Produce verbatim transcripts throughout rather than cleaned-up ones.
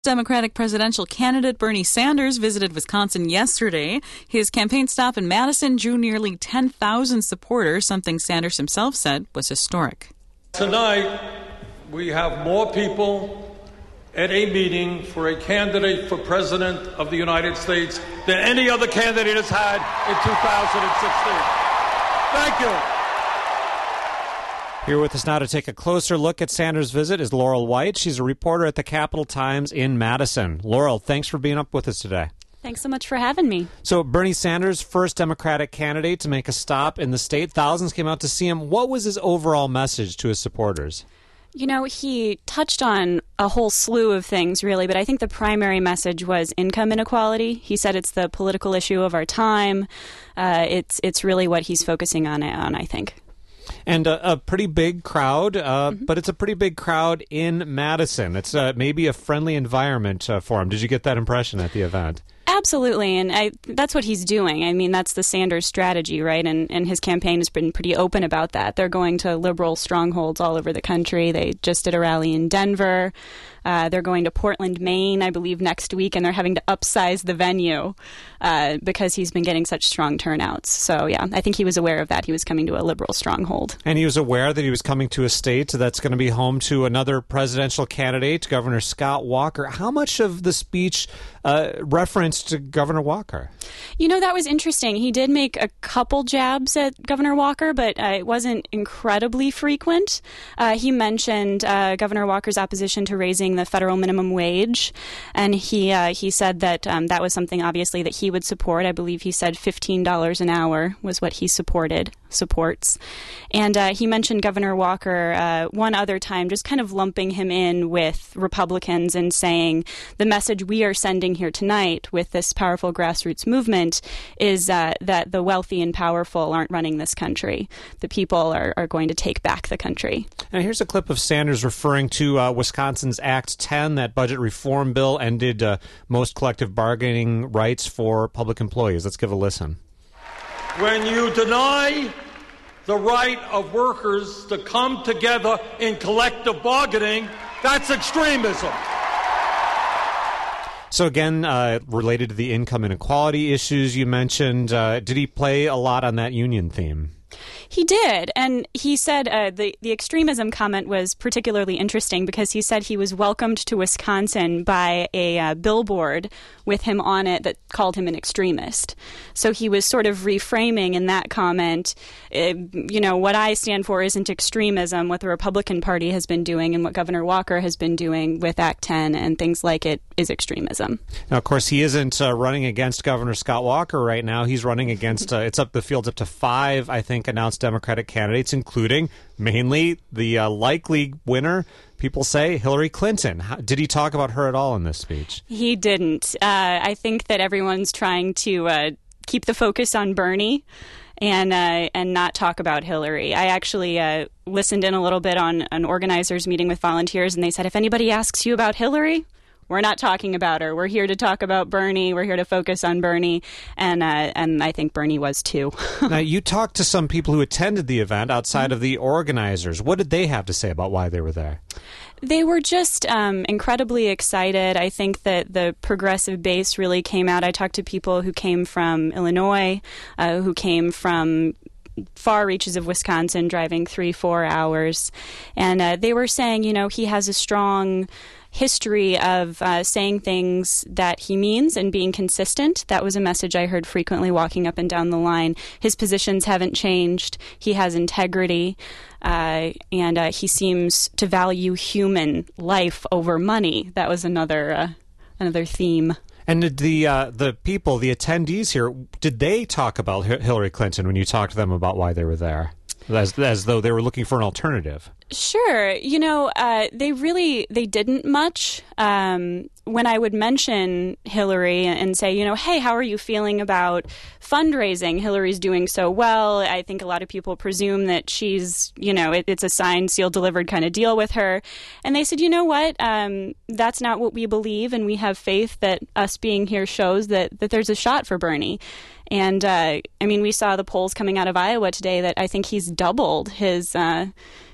Democratic presidential candidate Bernie Sanders visited Wisconsin yesterday. His campaign stop in Madison drew nearly ten thousand supporters, something Sanders himself said was historic. Tonight, we have more people at a meeting for a candidate for president of the United States than any other candidate has had in two thousand sixteen. Thank you. Here with us now to take a closer look at Sanders' visit is Laurel White. She's a reporter at the Capital Times in Madison. Laurel, thanks for being up with us today. Thanks so much for having me. So Bernie Sanders, first Democratic candidate to make a stop in the state. Thousands came out to see him. What was his overall message to his supporters? You know, he touched on a whole slew of things, really, but I think the primary message was income inequality. He said it's the political issue of our time. Uh, it's it's really what he's focusing on, on I think. And a, a pretty big crowd, uh, Mm-hmm. but it's a pretty big crowd in Madison. It's uh, maybe a friendly environment uh, for him. Did you get that impression at the event? Absolutely, and I, that's what he's doing. I mean, that's the Sanders strategy, right? And, and his campaign has been pretty open about that. They're going to liberal strongholds all over the country. They just did a rally in Denver. Uh, they're going to Portland, Maine, I believe, next week, and they're having to upsize the venue uh, because he's been getting such strong turnouts. So, yeah, I think he was aware of that. He was coming to a liberal stronghold. And he was aware that he was coming to a state that's going to be home to another presidential candidate, Governor Scott Walker. How much of the speech uh, referenced Governor Walker? You know, that was interesting. He did make a couple jabs at Governor Walker, but uh, it wasn't incredibly frequent. Uh, he mentioned uh, Governor Walker's opposition to raising the federal minimum wage, and he uh, he said that um, that was something, obviously, that he would support. I believe he said fifteen dollars an hour was what he supported, supports. And uh, he mentioned Governor Walker uh, one other time, just kind of lumping him in with Republicans and saying the message we are sending here tonight with this powerful grassroots movement is uh, that the wealthy and powerful aren't running this country. The people are, are going to take back the country. And here's a clip of Sanders referring to uh, Wisconsin's Act ten, that budget reform bill ended uh, most collective bargaining rights for public employees. Let's give a listen. When you deny the right of workers to come together in collective bargaining, that's extremism. So again, uh, related to the income inequality issues you mentioned, uh, did he play a lot on that union theme? He did, and he said uh, the, the extremism comment was particularly interesting because he said he was welcomed to Wisconsin by a uh, billboard with him on it that called him an extremist. So he was sort of reframing in that comment, uh, you know, what I stand for isn't extremism, what the Republican Party has been doing and what Governor Walker has been doing with Act ten and things like it is extremism. Now, of course, he isn't uh, running against Governor Scott Walker right now. He's running against, uh, it's up the field's up to five, I think, announced Democratic candidates, including mainly the uh, likely winner, people say, Hillary Clinton. How, did he talk about her at all in this speech? He didn't. Uh, I think that everyone's trying to uh, keep the focus on Bernie and uh, and not talk about Hillary. I actually uh, listened in a little bit on an organizers meeting with volunteers, and they said, if anybody asks you about Hillary, we're not talking about her. We're here to talk about Bernie. We're here to focus on Bernie. And uh, and I think Bernie was too. Now, you talked to some people who attended the event outside mm-hmm. of the organizers. What did they have to say about why they were there? They were just um, incredibly excited. I think that the progressive base really came out. I talked to people who came from Illinois, uh, who came from far reaches of Wisconsin, driving three, four hours. And uh, they were saying, you know, he has a strong history of uh, saying things that he means and being consistent. That was a message I heard frequently walking up and down the line. His positions haven't changed. He has integrity, uh, and uh, he seems to value human life over money. That was another uh, another theme. And did the uh, the people, the attendees here, did they talk about H- Hillary Clinton when you talked to them about why they were there? As, as though they were looking for an alternative. Sure. You know, uh, they really, they didn't much. Um, when I would mention Hillary and say, you know, hey, how are you feeling about fundraising? Hillary's doing so well. I think a lot of people presume that she's, you know, it, it's a signed, sealed, delivered kind of deal with her. And they said, you know what, um, that's not what we believe. And we have faith that us being here shows that, that there's a shot for Bernie. And, uh, I mean, we saw the polls coming out of Iowa today that I think he's doubled his uh,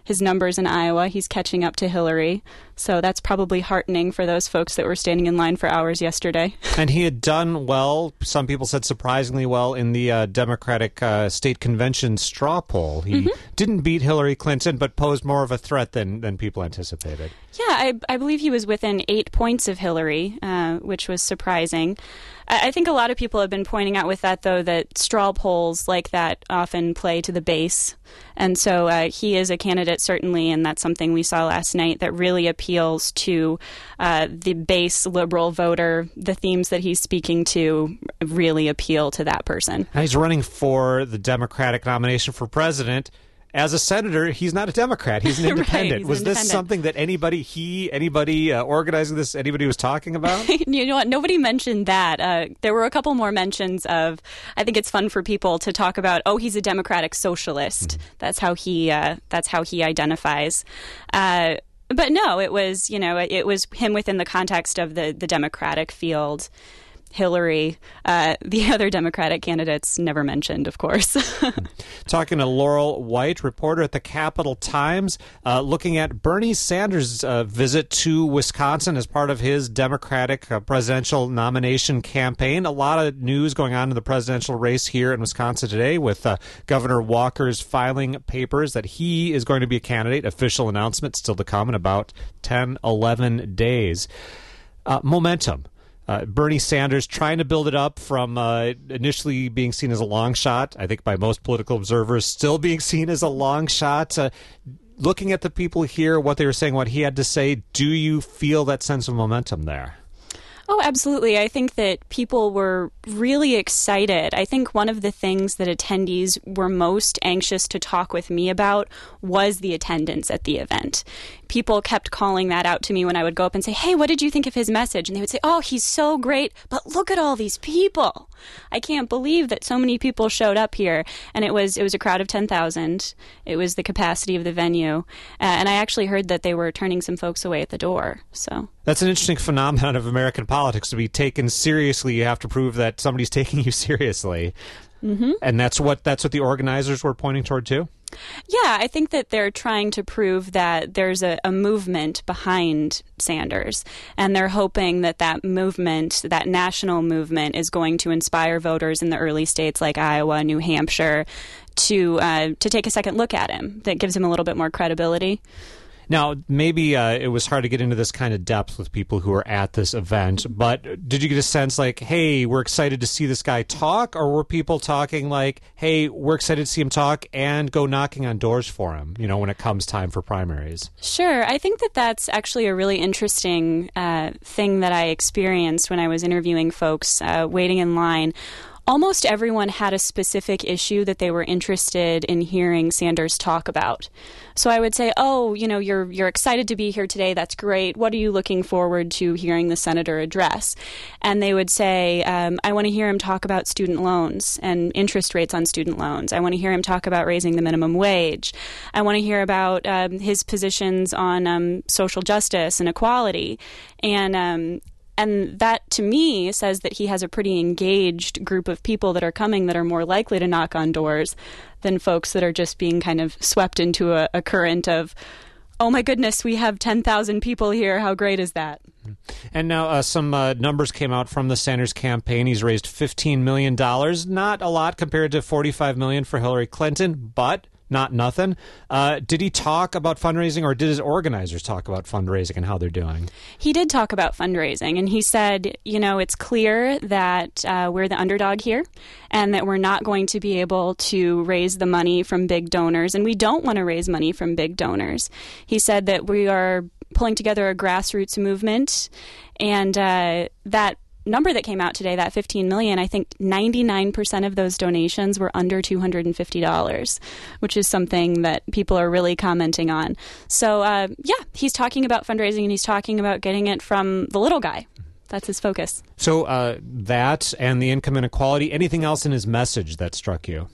his numbers in Iowa. He's catching up to Hillary. So that's probably heartening for those folks that were standing in line for hours yesterday. And he had done well, some people said surprisingly well, in the uh, Democratic uh, State Convention straw poll. He mm-hmm. didn't beat Hillary Clinton, but posed more of a threat than, than people anticipated. Yeah, I, I believe he was within eight points of Hillary, uh, which was surprising. I, I think a lot of people have been pointing out with that, though, that straw polls like that often play to the base. And so uh, he is a candidate, certainly, and that's something we saw last night that really appeals to uh, the base liberal voter. The themes that he's speaking to really appeal to that person. Now he's running for the Democratic nomination for president. As a senator, he's not a Democrat. He's an independent. Right, he's was independent. This something that anybody, he, anybody uh, organizing this, anybody was talking about? You know what? Nobody mentioned that. Uh, there were a couple more mentions of, I think it's fun for people to talk about, oh, he's a democratic socialist. Mm-hmm. That's how he, uh, that's how he identifies. Uh, but no, it was, you know, it, it was him within the context of the, the Democratic field. Hillary, uh, the other Democratic candidates never mentioned, of course. Talking to Laurel White, reporter at the Capital Times, uh, looking at Bernie Sanders' uh, visit to Wisconsin as part of his Democratic uh, presidential nomination campaign. A lot of news going on in the presidential race here in Wisconsin today, with uh, Governor Walker's filing papers that he is going to be a candidate. Official announcement still to come in about ten, eleven days. Uh, momentum. Uh, Bernie Sanders trying to build it up from uh, initially being seen as a long shot, I think by most political observers, still being seen as a long shot. Uh, looking at the people here, what they were saying, what he had to say, do you feel that sense of momentum there? Oh, absolutely. I think that people were really excited. I think one of the things that attendees were most anxious to talk with me about was the attendance at the event. People kept calling that out to me when I would go up and say, hey, what did you think of his message? And they would say, oh, he's so great, but look at all these people. I can't believe that so many people showed up here. And it was it was a crowd of ten thousand. It was the capacity of the venue. Uh, and I actually heard that they were turning some folks away at the door. So that's an interesting phenomenon of American politics. To be taken seriously, you have to prove that somebody's taking you seriously. Mm-hmm. And that's what that's what the organizers were pointing toward, too? Yeah, I think that they're trying to prove that there's a, a movement behind Sanders, and they're hoping that that movement, that national movement, is going to inspire voters in the early states like Iowa, New Hampshire, to uh, to take a second look at him. That gives him a little bit more credibility. Now, maybe uh, it was hard to get into this kind of depth with people who were at this event, but did you get a sense like, hey, we're excited to see this guy talk, or were people talking like, hey, we're excited to see him talk and go knocking on doors for him, you know, when it comes time for primaries? Sure. I think that that's actually a really interesting uh, thing that I experienced when I was interviewing folks uh, waiting in line. Almost everyone had a specific issue that they were interested in hearing Sanders talk about. So I would say, oh, you know, you're you're excited to be here today. That's great. What are you looking forward to hearing the senator address? And they would say, um, I want to hear him talk about student loans and interest rates on student loans. I want to hear him talk about raising the minimum wage. I want to hear about um, his positions on um, social justice and equality. And um And that, to me, says that he has a pretty engaged group of people that are coming that are more likely to knock on doors than folks that are just being kind of swept into a, a current of, oh, my goodness, we have ten thousand people here. How great is that? And now uh, some uh, numbers came out from the Sanders campaign. He's raised fifteen million dollars. Not a lot compared to forty-five million dollars for Hillary Clinton, but not nothing. Uh, did he talk about fundraising, or did his organizers talk about fundraising and how they're doing? He did talk about fundraising, and he said, you know, it's clear that uh, we're the underdog here and that we're not going to be able to raise the money from big donors, and we don't want to raise money from big donors. He said that we are pulling together a grassroots movement, and uh, that number that came out today, that fifteen million dollars, I think ninety-nine percent of those donations were under two hundred fifty dollars, which is something that people are really commenting on. So, uh, yeah, he's talking about fundraising, and he's talking about getting it from the little guy. That's his focus. So uh, that and the income inequality, anything else in his message that struck you?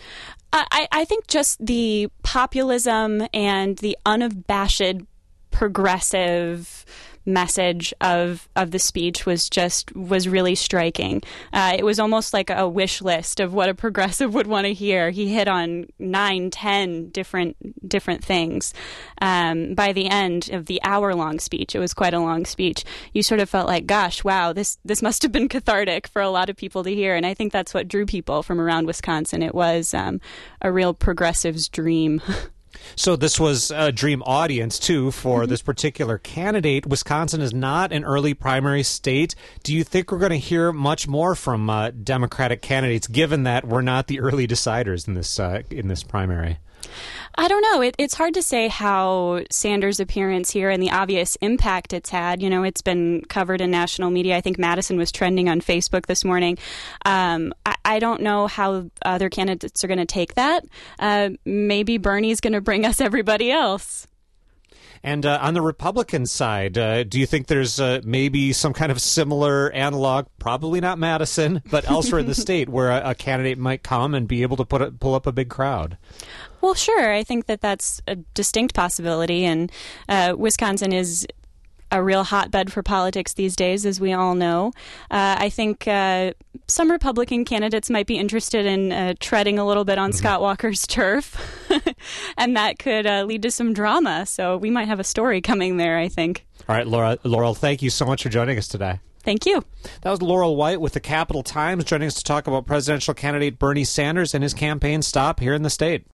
I, I think just the populism and the unabashed progressive message of of the speech was just was really striking. Uh, it was almost like a wish list of what a progressive would want to hear. He hit on nine, ten different different things. Um, by the end of the hour long speech, it was quite a long speech. You sort of felt like, gosh, wow, this this must have been cathartic for a lot of people to hear, and I think that's what drew people from around Wisconsin. It was um, a real progressive's dream. So this was a dream audience, too, for mm-hmm. this particular candidate. Wisconsin is not an early primary state. Do you think we're going to hear much more from uh, Democratic candidates, given that we're not the early deciders in this uh, in this primary? I don't know. It, it's hard to say how Sanders' appearance here and the obvious impact it's had. You know, it's been covered in national media. I think Madison was trending on Facebook this morning. Um, I, I don't know how other candidates are going to take that. Uh, maybe Bernie's going to bring us everybody else. And uh, on the Republican side, uh, do you think there's uh, maybe some kind of similar analog, probably not Madison, but elsewhere in the state, where a, a candidate might come and be able to put a, pull up a big crowd? Well, sure. I think that that's a distinct possibility. And uh, Wisconsin is a real hotbed for politics these days, as we all know. Uh, I think uh, some Republican candidates might be interested in uh, treading a little bit on mm-hmm. Scott Walker's turf, and that could uh, lead to some drama. So we might have a story coming there, I think. All right, Laura, Laurel, thank you so much for joining us today. Thank you. That was Laurel White with the Capital Times, joining us to talk about presidential candidate Bernie Sanders and his campaign stop here in the state.